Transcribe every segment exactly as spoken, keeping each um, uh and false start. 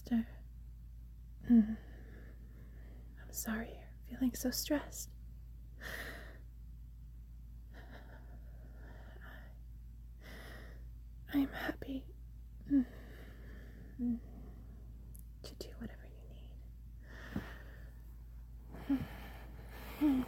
Master. Mm. I'm sorry you're feeling so stressed. I am happy mm, mm, to do whatever you need. Mm.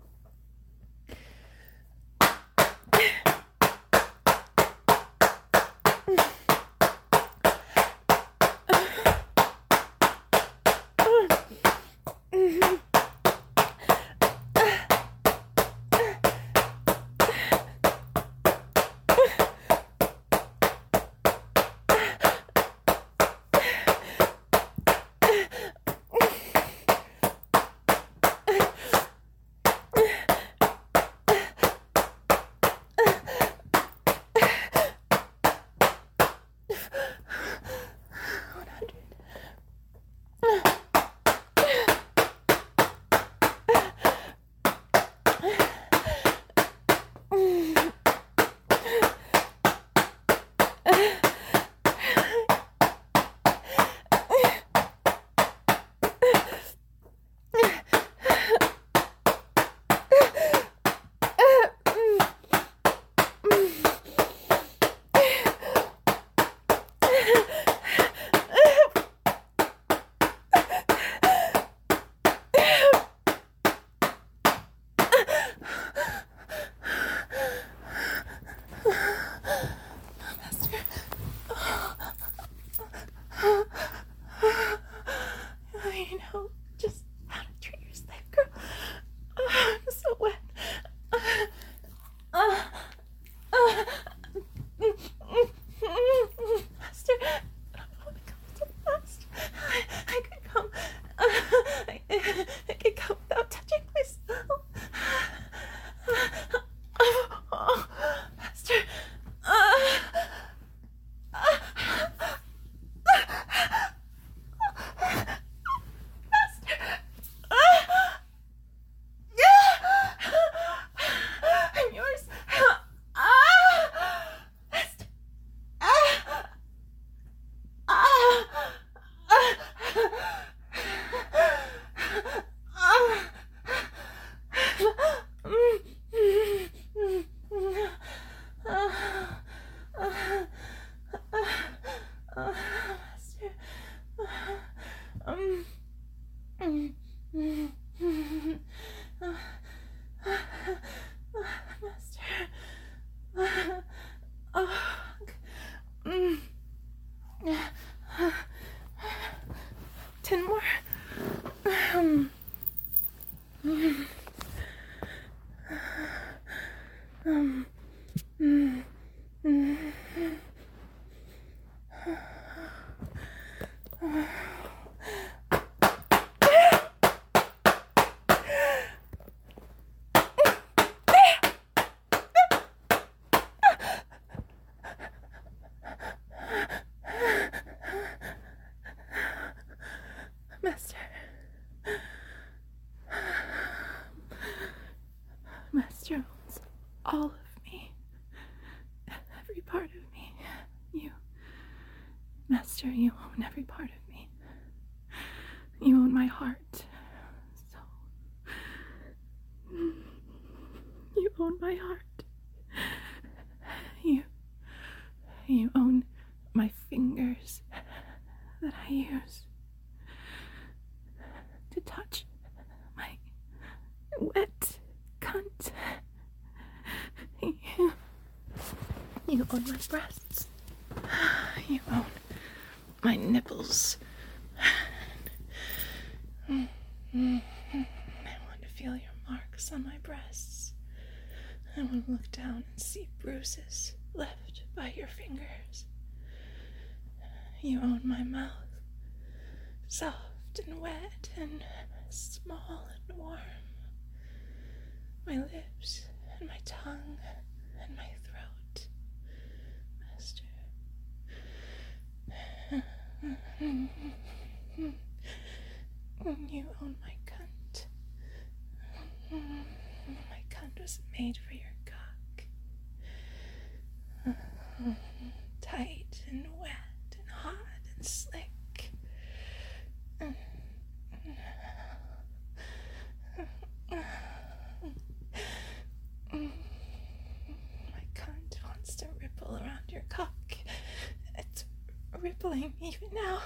You know just how to treat your slave girl. Oh, I'm so wet. Uh, uh, uh, Master, I don't want to come so fast. I, I could come. Uh, I, I could come without touching myself. Oh, oh, Master. Uh, uh, I'm yours. Ah! Ah! Ah! Master. Um. Master. Oh. Mm. Ten more. Um. Um. Mm. Mm. Master. Master owns all of me. Every part of me. You. Master, you own every part of me. You own my heart. So. You own my heart. You. You own my fingers that I use to touch my wet cunt. You, you own my breasts. You own my nipples. I want to feel your marks on my breasts. I want to look down and see bruises left by your fingers. You own my mouth, soft and wet and small and warm. My lips and my tongue and my throat, Master. You own my cunt. My cunt was made for your cock. Tight and wet and hot and slick. rippling even now.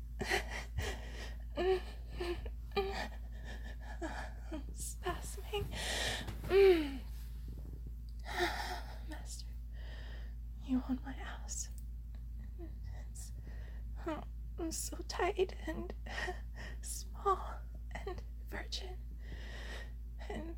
Spasming. Master, you own my ass. It's oh, so tight and small and virgin. And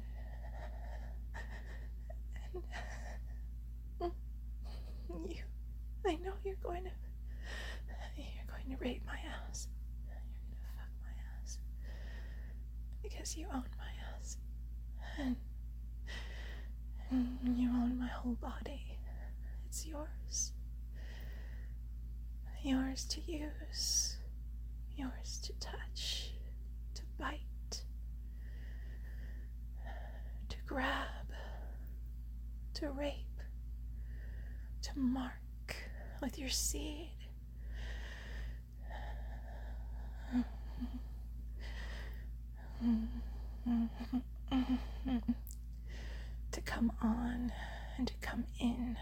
and you, I know you're going to, you're going to rape my ass. You're going to fuck my ass because you own my ass, and, and you own my whole body. It's yours, yours to use, yours to touch, to bite, to grab, to rape, to mark with your seed. To come on and to come in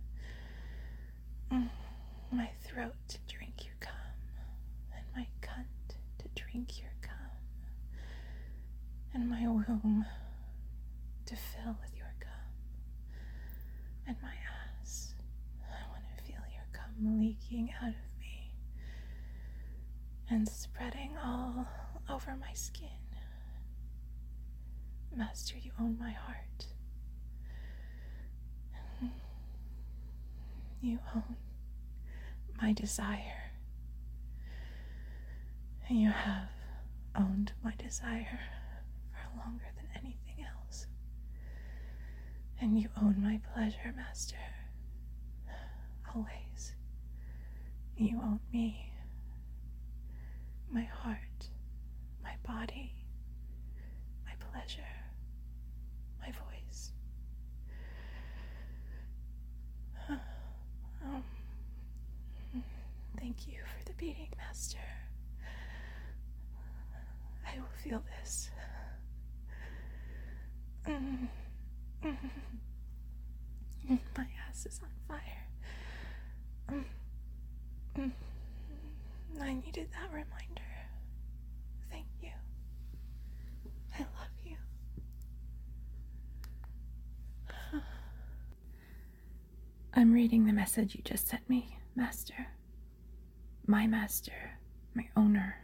my throat to drink your cum, and my cunt to drink your cum, and my womb to fill with your cum, and my ass. I want to feel your cum leaking out of me and spreading all over my skin. Master, you own my heart. You own my desire. You have owned my desire for longer than anything else. And you own my pleasure, Master. Always. You own me. My heart, my body, my pleasure, my voice. Um, thank you for the beating, Master. I will feel this. Mm. Mm. My ass is on fire. Mm. Mm. I needed that reminder. Thank you. I love you. I'm reading the message you just sent me, Master. My master, my owner.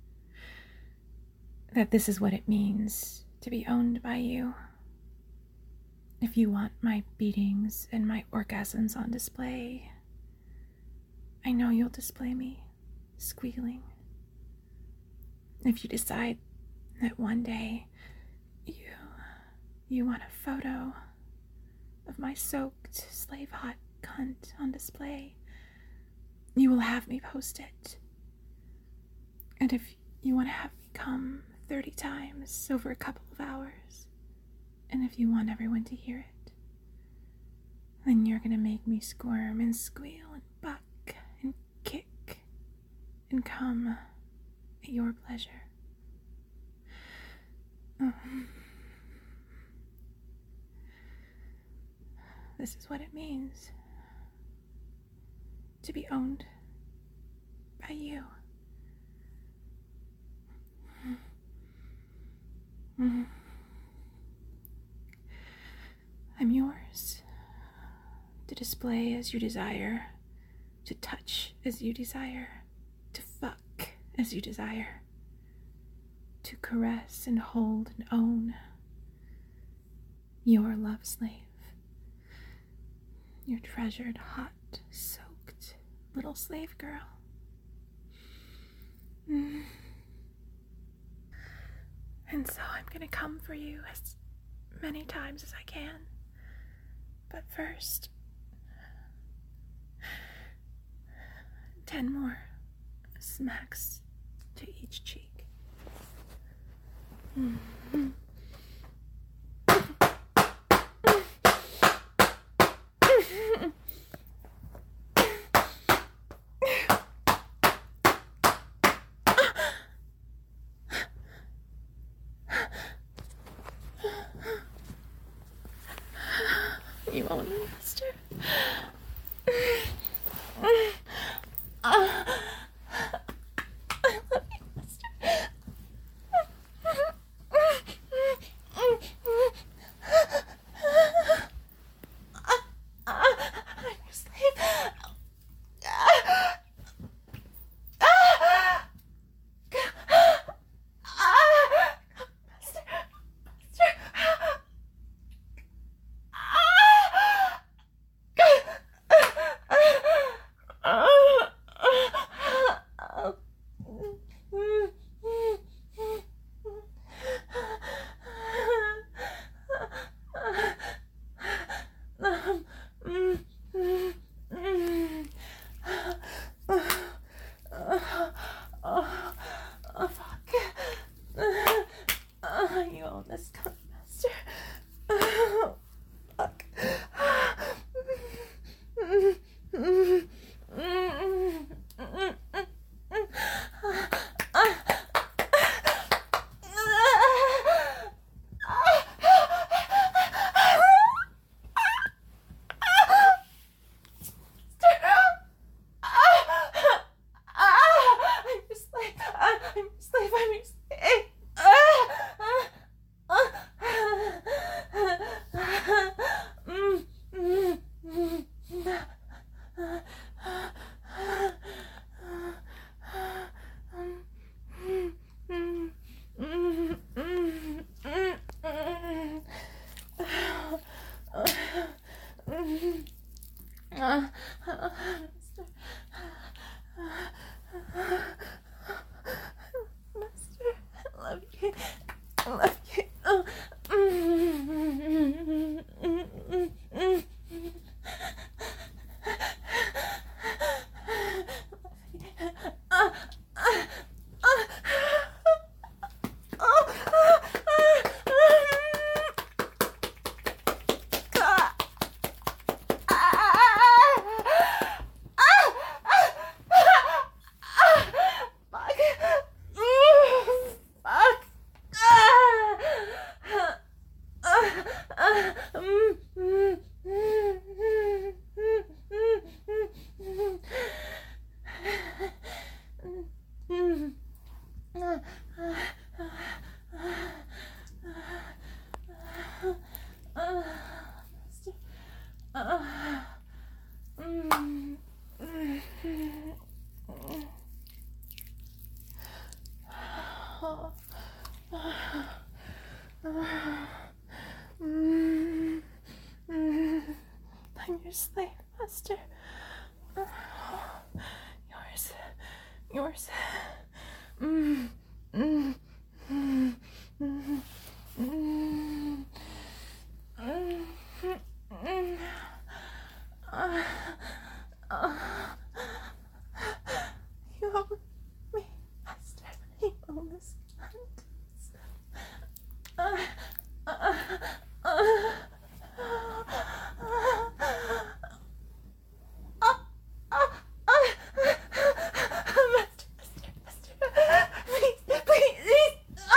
That this is what it means to be owned by you. If you want my beatings and my orgasms on display, I know you'll display me, squealing. If you decide that one day you, you want a photo of my soaked, slave-hot cunt on display, you will have me post it. And if you want to have me come thirty times over a couple of hours, and if you want everyone to hear it, then you're gonna make me squirm and squeal and buck and kick and come at your pleasure. Um, this is what it means to be owned by you. Mm. I'm yours, to display as you desire, to touch as you desire, to fuck as you desire, to caress and hold and own. Your love slave, your treasured, hot, soaked little slave girl. Mm. And so I'm gonna come for you as many times as I can. But first, ten more smacks to each cheek. Mm-hmm. You own me, Master. Uh, I love you, Master. I'm your slave. Master, Master. Oh, fuck. You own this cup, Master. Fuck. I'm your slave. I'm your slave. I'm your slave. Master, I love you. I love you. Oh. I'm your slave, Master. Yours. Yours. Mm. Mm. Mm. Mm. Mm. Mm. Mm. Uh, uh, you own me, Master. You own this land. Uh, uh, uh, Master, Master, Master, please, please, please.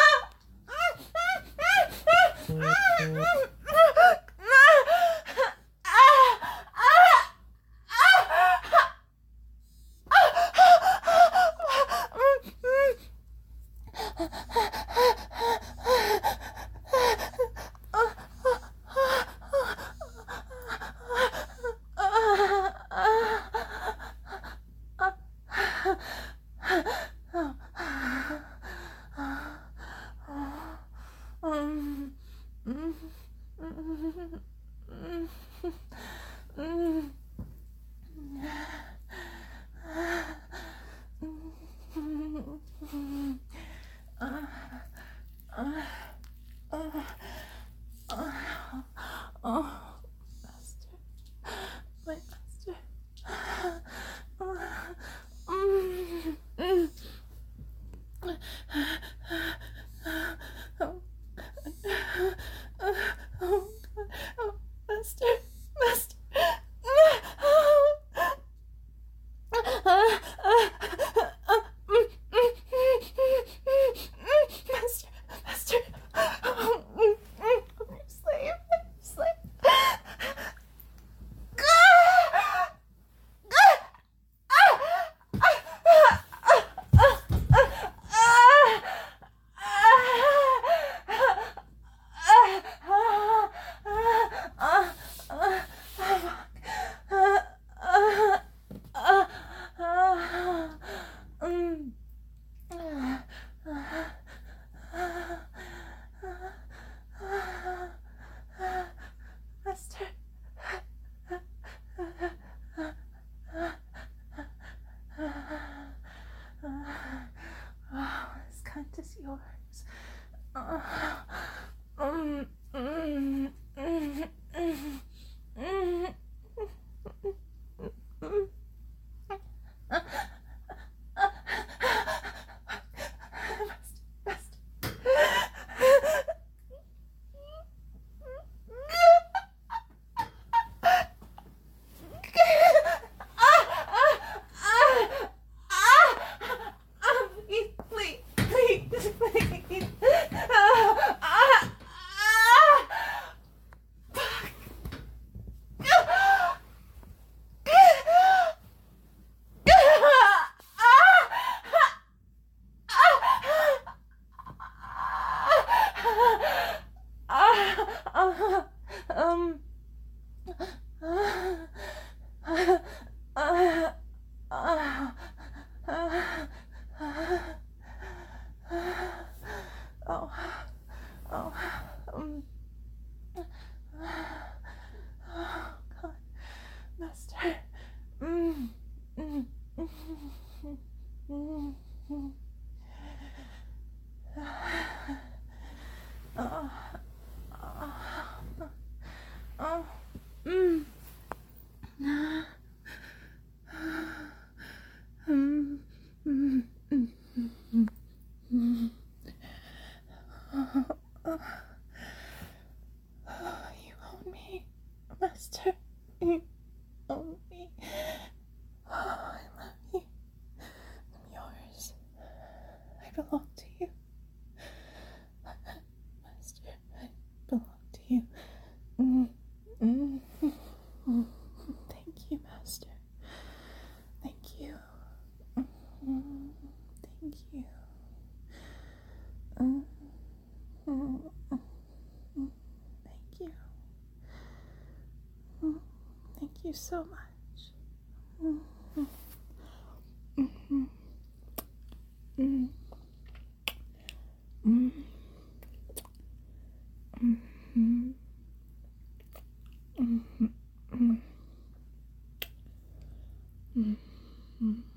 Oh, Master, my Master. is yours. Uh, um, mm, mm, mm, mm, mm. Please, please, please. Ah, ah, ah. Fuck. Um. Oh. Oh. Um. Oh, God. Master. Mm. Mm. Mm. Mm. Mm. Oh. Oh. Oh. Mm. Mm. Mm. Mm. Mm. Oh. Oh. You own me, Master. You own me. Oh, I love you. I'm yours. I belong to you. Master, I belong to you. Mm. Mm. Mm. Thank you, Master. Thank you. Mm. Thank you. Mm. Mm. Mm. Thank you. Mm. Thank you so much. Mm. Mm-hmm. Mm. Mm. Mm-hmm. Mm-hmm. Mm. Mm. Mm.